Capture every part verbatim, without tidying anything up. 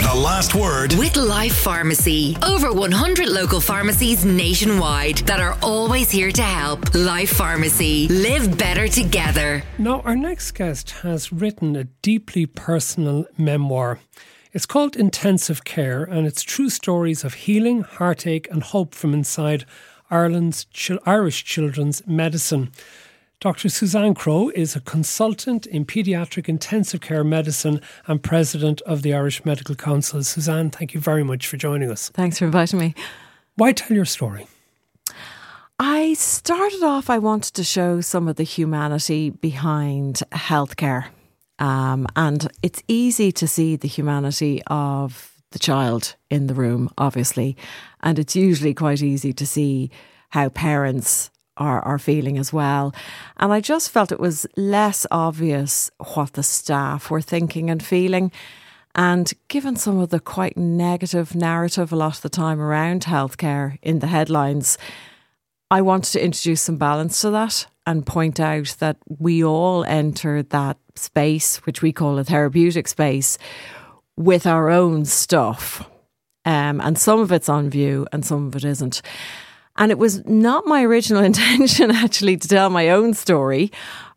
The Last Word with Life Pharmacy. Over one hundred local pharmacies nationwide that are always here to help. Life Pharmacy. Live better together. Now, our next guest has written a deeply personal memoir. It's called Intensive Care, and it's true stories of healing, heartache and hope from inside Ireland's Irish children's medicine. Doctor Suzanne Crowe is a consultant in paediatric intensive care medicine and president of the Irish Medical Council. Suzanne, thank you very much for joining us. Thanks for inviting me. Why tell your story? I started off, I wanted to show some of the humanity behind healthcare. Um, and it's easy to see the humanity of the child in the room, obviously. And it's usually quite easy to see how parents Are, are feeling as well. And I just felt it was less obvious what the staff were thinking and feeling. And given some of the quite negative narrative a lot of the time around healthcare in the headlines, I wanted to introduce some balance to that and point out that we all enter that space, which we call a therapeutic space, with our own stuff. Um, and some of it's on view and some of it isn't. And it was not my original intention, actually, to tell my own story.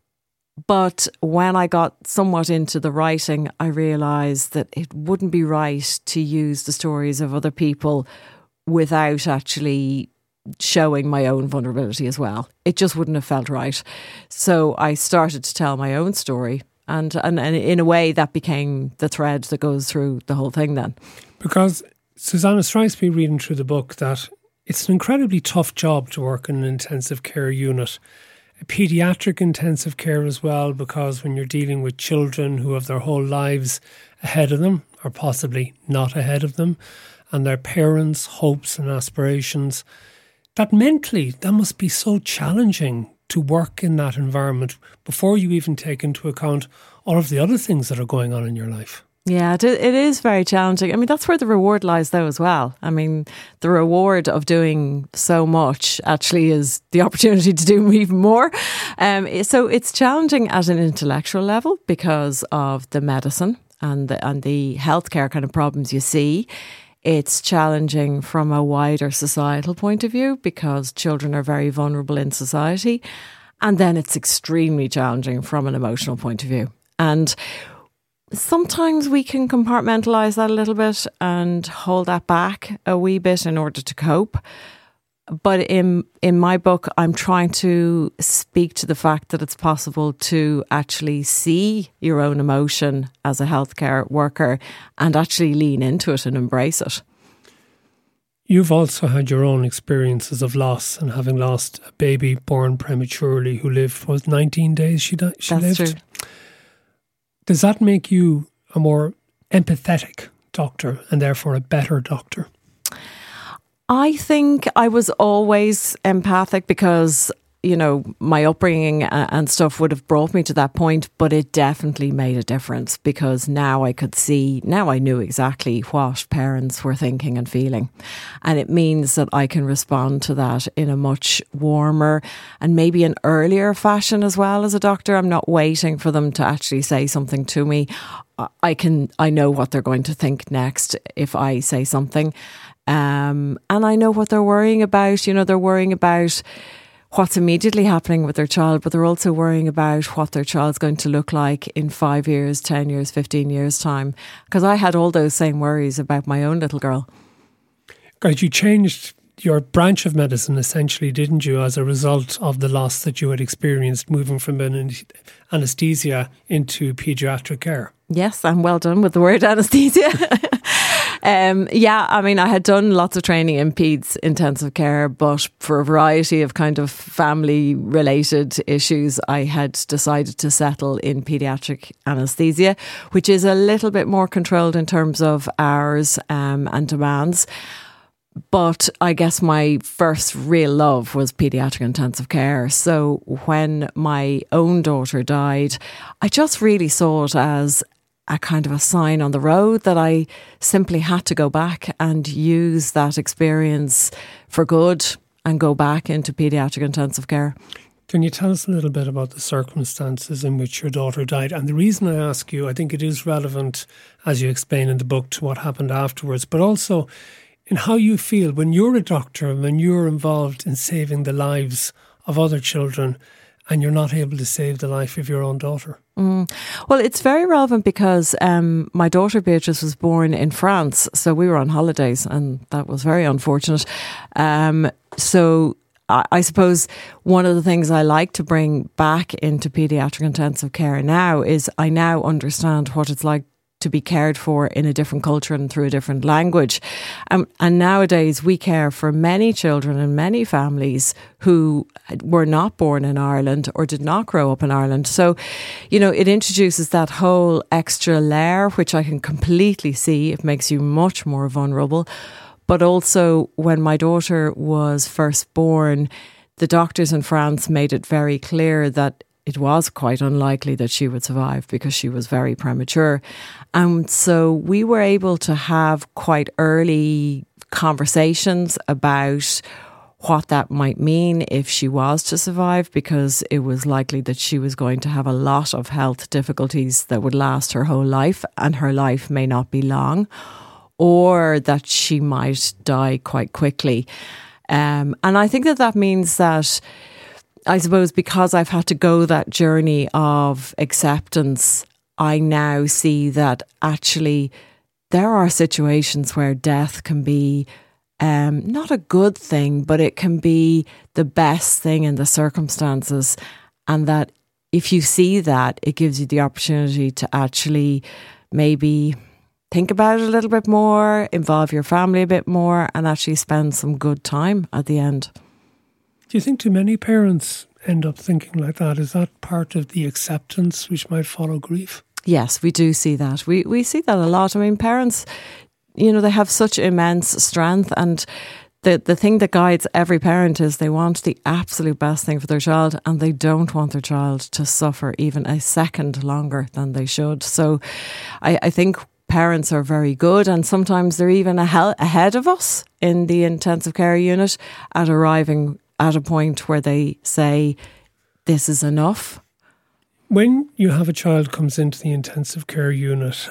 But when I got somewhat into the writing, I realised that it wouldn't be right to use the stories of other people without actually showing my own vulnerability as well. It just wouldn't have felt right. So I started to tell my own story. And, and, and in a way, that became the thread that goes through the whole thing then. Because, Susanna, strikes me reading through the book that it's an incredibly tough job to work in an intensive care unit. A paediatric intensive care as well, because when you're dealing with children who have their whole lives ahead of them, or possibly not ahead of them, and their parents' hopes and aspirations, that mentally, that must be so challenging to work in that environment before you even take into account all of the other things that are going on in your life. Yeah, it is very challenging. I mean, that's where the reward lies though as well. I mean, the reward of doing so much actually is the opportunity to do even more. Um, so it's challenging at an intellectual level because of the medicine and the, and the healthcare kind of problems you see. It's challenging from a wider societal point of view because children are very vulnerable in society. And then it's extremely challenging from an emotional point of view. And sometimes we can compartmentalise that a little bit and hold that back a wee bit in order to cope. But in in my book, I'm trying to speak to the fact that it's possible to actually see your own emotion as a healthcare worker and actually lean into it and embrace it. You've also had your own experiences of loss and having lost a baby born prematurely who lived, was nineteen days she, died, she That's lived? True. Does that make you a more empathetic doctor and therefore a better doctor? I think I was always empathic because, you know, my upbringing and stuff would have brought me to that point, but it definitely made a difference because now I could see, now I knew exactly what parents were thinking and feeling. And it means that I can respond to that in a much warmer and maybe an earlier fashion as well as a doctor. I'm not waiting for them to actually say something to me. I can, I know what they're going to think next if I say something. Um, and I know what they're worrying about. You know, they're worrying about what's immediately happening with their child, but they're also worrying about what their child's going to look like in five years, ten years, fifteen years time. Because I had all those same worries about my own little girl. Guys, you changed your branch of medicine essentially, didn't you, as a result of the loss that you had experienced moving from anaesthesia into paediatric care? Yes, I'm well done with the word anaesthesia. Um, yeah, I mean, I had done lots of training in peds intensive care, but for a variety of kind of family related issues, I had decided to settle in paediatric anaesthesia, which is a little bit more controlled in terms of hours um, and demands. But I guess my first real love was paediatric intensive care. So when my own daughter died, I just really saw it as a kind of a sign on the road that I simply had to go back and use that experience for good and go back into paediatric intensive care. Can you tell us a little bit about the circumstances in which your daughter died? And the reason I ask you, I think it is relevant, as you explain in the book, to what happened afterwards, but also in how you feel when you're a doctor and when you're involved in saving the lives of other children and you're not able to save the life of your own daughter. Mm. Well, it's very relevant because um, my daughter Beatrice was born in France, so we were on holidays and that was very unfortunate. Um, so I, I suppose one of the things I like to bring back into paediatric intensive care now is I now understand what it's like to be cared for in a different culture and through a different language. Um, and nowadays we care for many children and many families who were not born in Ireland or did not grow up in Ireland. So, you know, it introduces that whole extra layer, which I can completely see. It makes you much more vulnerable. But also when my daughter was first born, the doctors in France made it very clear that it was quite unlikely that she would survive because she was very premature. And so we were able to have quite early conversations about what that might mean if she was to survive, because it was likely that she was going to have a lot of health difficulties that would last her whole life, and her life may not be long, or that she might die quite quickly. Um, and I think that that means that, I suppose, because I've had to go that journey of acceptance, I now see that actually there are situations where death can be um, not a good thing, but it can be the best thing in the circumstances. And that if you see that, it gives you the opportunity to actually maybe think about it a little bit more, involve your family a bit more, and actually spend some good time at the end. Do you think too many parents end up thinking like that? Is that part of the acceptance which might follow grief? Yes, we do see that. We we see that a lot. I mean, parents, you know, they have such immense strength, and the, the thing that guides every parent is they want the absolute best thing for their child, and they don't want their child to suffer even a second longer than they should. So I, I think parents are very good, and sometimes they're even ahead of us in the intensive care unit at arriving at a point where they say, this is enough. When you have a child comes into the intensive care unit,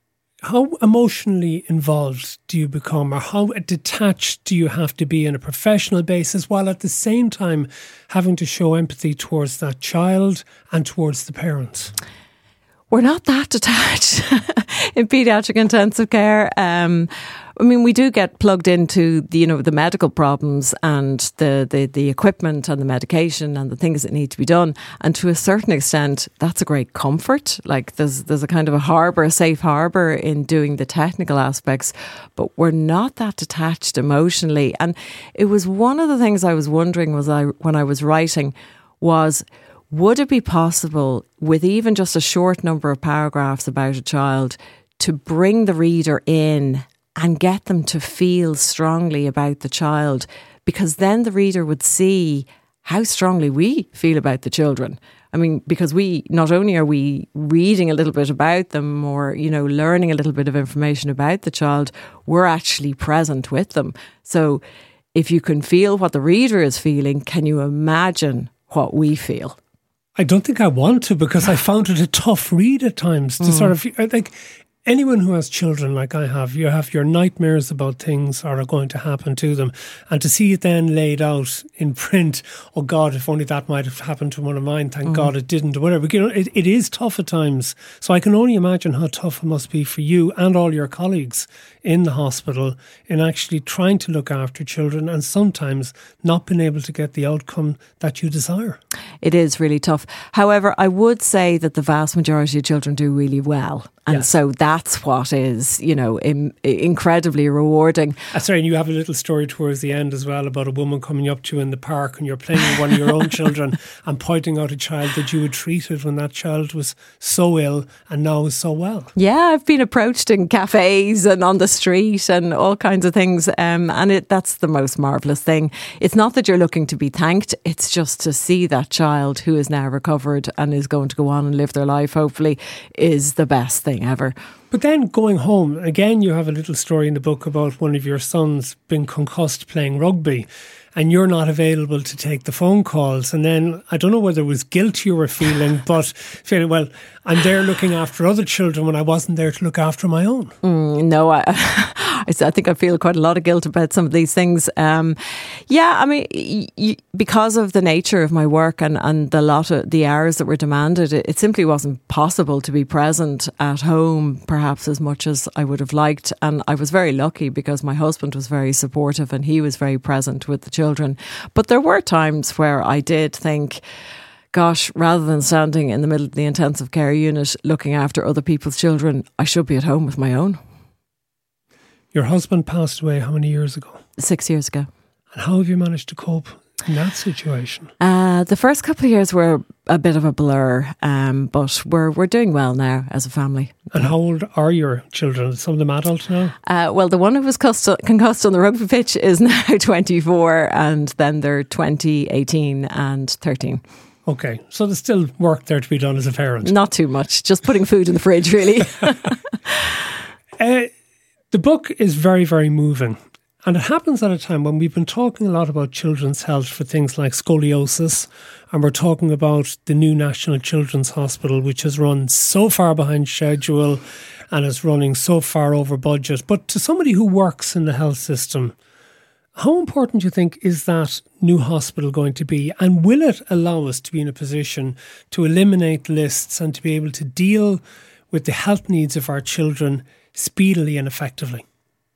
how emotionally involved do you become, or how detached do you have to be on a professional basis, while at the same time having to show empathy towards that child and towards the parents? We're not that detached in paediatric intensive care. Um, I mean, we do get plugged into the, you know, the medical problems and the, the, the equipment and the medication and the things that need to be done. And to a certain extent, that's a great comfort. Like there's there's a kind of a harbour, a safe harbour in doing the technical aspects, but we're not that detached emotionally. And it was one of the things I was wondering was I when I was writing was, would it be possible with even just a short number of paragraphs about a child to bring the reader in and get them to feel strongly about the child, because then the reader would see how strongly we feel about the children. I mean, because we, not only are we reading a little bit about them or, you know, learning a little bit of information about the child, we're actually present with them. So if you can feel what the reader is feeling, can you imagine what we feel? I don't think I want to, because I found it a tough read at times to mm. sort of, like, anyone who has children like I have, you have your nightmares about things are going to happen to them. And to see it then laid out in print, oh God, if only that might have happened to one of mine, thank mm. God it didn't, or whatever. You know, it, it is tough at times. So I can only imagine how tough it must be for you and all your colleagues in the hospital in actually trying to look after children and sometimes not being able to get the outcome that you desire. It is really tough. However, I would say that the vast majority of children do really well. And yes. so that's what is, you know, im- incredibly rewarding. Uh, sorry, and you have a little story towards the end as well about a woman coming up to you in the park and you're playing with one of your own children and pointing out a child that you had treated when that child was so ill and now is so well. Yeah, I've been approached in cafes and on the street and all kinds of things. Um, and it, that's the most marvellous thing. It's not that you're looking to be thanked. It's just to see that child who is now recovered and is going to go on and live their life, hopefully, is the best thing. thing ever. But then going home, again, you have a little story in the book about one of your sons being concussed playing rugby, and you're not available to take the phone calls. And then I don't know whether it was guilt you were feeling, but feeling, well, I'm there looking after other children when I wasn't there to look after my own. Mm, no, I, I think I feel quite a lot of guilt about some of these things. Um, yeah, I mean, y- y- because of the nature of my work and, and the lot of the hours that were demanded, it, it simply wasn't possible to be present at home, perhaps as much as I would have liked. And I was very lucky because my husband was very supportive and he was very present with the children. But there were times where I did think, gosh, rather than standing in the middle of the intensive care unit looking after other people's children, I should be at home with my own. Your husband passed away how many years ago? Six years ago. And how have you managed to cope in that situation? Uh, the first couple of years were a bit of a blur, um, but we're we're doing well now as a family. And how old are your children? Are some of them adults now? Uh, well, the one who was cussed, concussed on the rugby pitch is now twenty-four, and then they're twenty, eighteen and thirteen. Okay, so there's still work there to be done as a parent. Not too much, just putting food in the fridge, really. uh, the book is very, very moving. And it happens at a time when we've been talking a lot about children's health for things like scoliosis, and we're talking about the new National Children's Hospital, which has run so far behind schedule and is running so far over budget. But to somebody who works in the health system, how important do you think is that new hospital going to be? And will it allow us to be in a position to eliminate lists and to be able to deal with the health needs of our children speedily and effectively?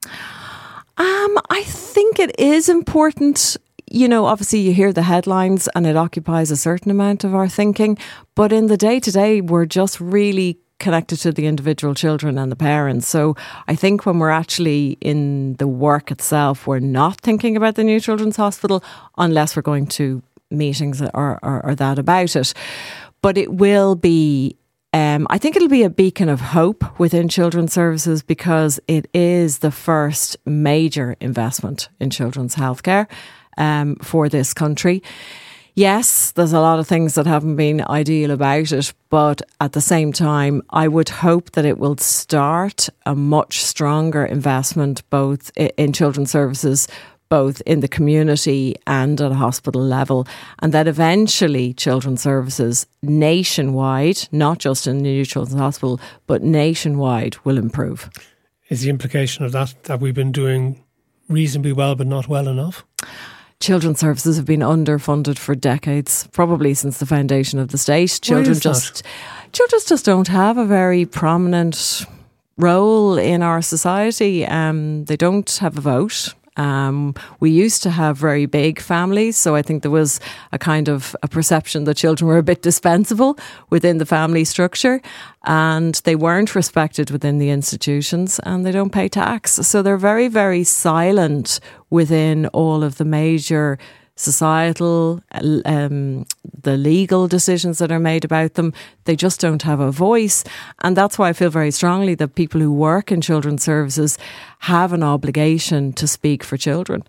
Um, I think it is important. You know, obviously you hear the headlines and it occupies a certain amount of our thinking. But in the day-to-day, we're just really connected to the individual children and the parents. So I think when we're actually in the work itself, we're not thinking about the new children's hospital unless we're going to meetings or, or, or that about it. But it will be, um, I think it'll be a beacon of hope within children's services because it is the first major investment in children's healthcare um, for this country. Yes, there's a lot of things that haven't been ideal about it, but at the same time, I would hope that it will start a much stronger investment both in children's services, both in the community and at a hospital level, and that eventually children's services nationwide, not just in the new children's hospital, but nationwide will improve. Is the implication of that that we've been doing reasonably well but not well enough? Children's services have been underfunded for decades, probably since the foundation of the state. Children just, children just don't have a very prominent role in our society. Um, they don't have a vote. Um, we used to have very big families, so I think there was a kind of a perception that children were a bit dispensable within the family structure, and they weren't respected within the institutions, and they don't pay tax. So they're very, very silent within all of the major societal, um, the legal decisions that are made about them. They just don't have a voice. And that's why I feel very strongly that people who work in children's services have an obligation to speak for children.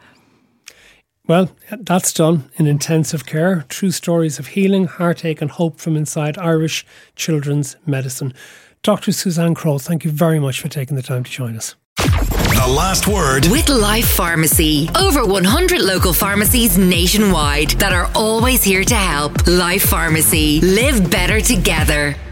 Well, that's done in intensive care. True stories of healing, heartache and hope from inside Irish children's medicine. Doctor Suzanne Crowe, thank you very much for taking the time to join us. The last word with Life Pharmacy. Over one hundred local pharmacies nationwide that are always here to help. Life Pharmacy. Live better together.